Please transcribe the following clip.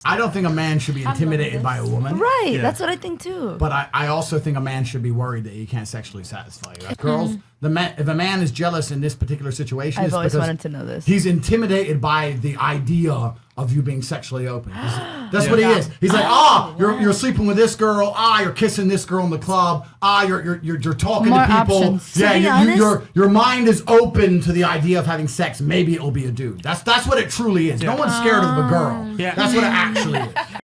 I don't think a man should be intimidated by a woman. Right, Yeah. that's what I think too. But I also think a man should be worried that he can't sexually satisfy you. Like girls, if a man is jealous in this particular situation, I've it's always because wanted to know this. he's intimidated by the idea of you being sexually open. That's what he is. He's like, you're sleeping with this girl. You're kissing this girl in the club. You're talking More to people. options. To Yeah, be honest, your mind is open to the idea of having sex. Maybe it'll be a dude. That's what it truly is. No one's scared of a girl. Yeah. That's what it actually is.